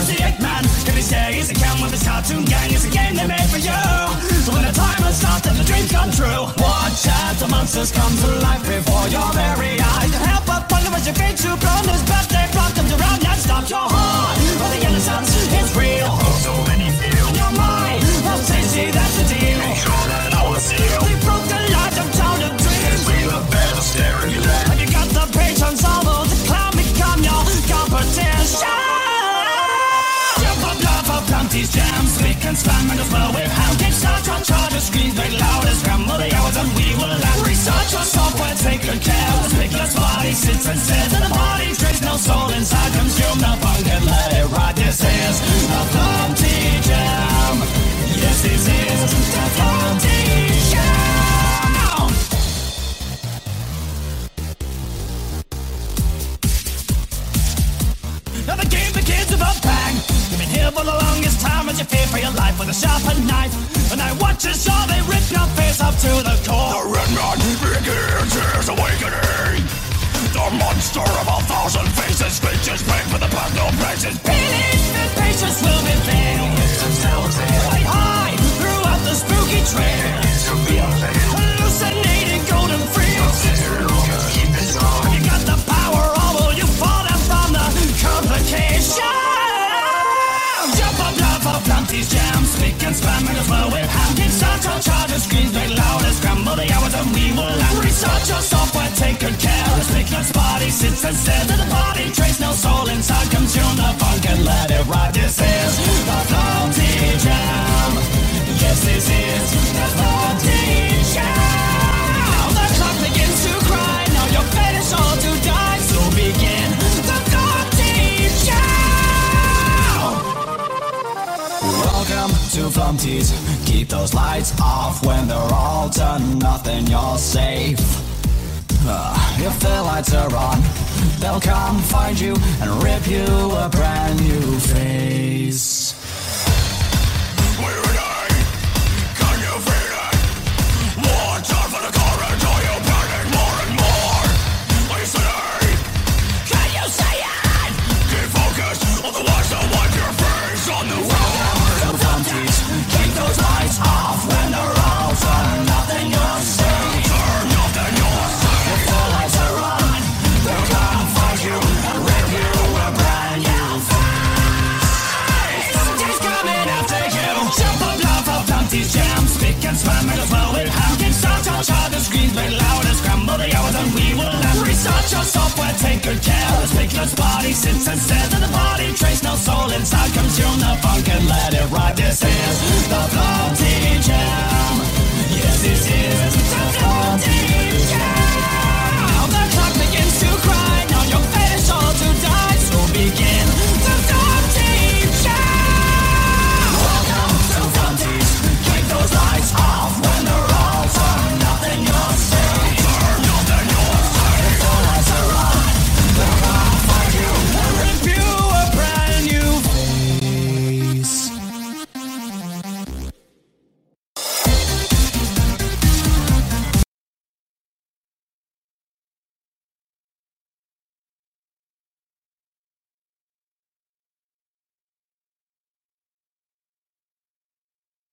Where's the Eggman? Can he stay? Is he come with his cartoon gang? It's a game they made for you. So when the timer starts and the dreams come true, watch as the monsters come to life before your very eyes. You help but wonder as your feet to blown. This birthday block comes around and stops your heart. All the innocence is real. So many feel in your mind. How tasty, that's the deal. Make sure that I will seal. We broke the light of town of dreams. We look better staring at that. Have you got the patrons all over the clown become your competition? These jams, we can slam and as well with how deep start your charges, screams very loud as grumble the hours and we will laugh. Research your software, take good care. The speakerless body sits and says that the body trace no soul inside. Consume the funk and let it ride. This is a Flumpty Jam. Yes, this is the Flumpty Jam. Now the game begins with a bang. You've been here for the longest time as you fear for your life with a sharpened knife. And I watch as all they rip your face up to the core. The red man begins his awakening. The monster of 1,000 faces screeches pain for the path no places. Believe that patience will be failed. Play high throughout the spooky trail. Hallucinating golden fields. You got the power, or will you fall down from the complication? Jump up, love up, Flumpty's jam. Speak and spam and as well with ham. Start your charges, screams very loud as scramble the hours and we will laugh. Research your software, take good care. The speakerless body sits and says that the body trace no soul inside. Consume the funk and let it ride. This is the Flumpty Jam. Yes, this is the Flumpty Jam. Now the clock begins to cry. Now you're finished all to die. So begin the Flumpty Jam. Welcome to Flumpty's. Keep those lights off when they're all done. Nothing, you're safe. If the lights are on, they'll come find you and rip you a brand new face. Can you feel it? One time for the current, are you burning more and more? Listening, can you say it? Keep focus, otherwise they'll wipe your face on the floor. Keep those lights off when they're all done. Nothing you're safe. Nothing you're safe. If the lights are on, they'll come find you and rip you a brand new face. Somebody's coming after you. Jump up, love up, Flumpty's jam. Speak and spam and as well with ham. Can start your charge, the screams very loud and scramble the hours and we will laugh. Research your software, take good care. The speakerless body sits and says that the body trace no soul inside. Consume the funk and let it ride. This is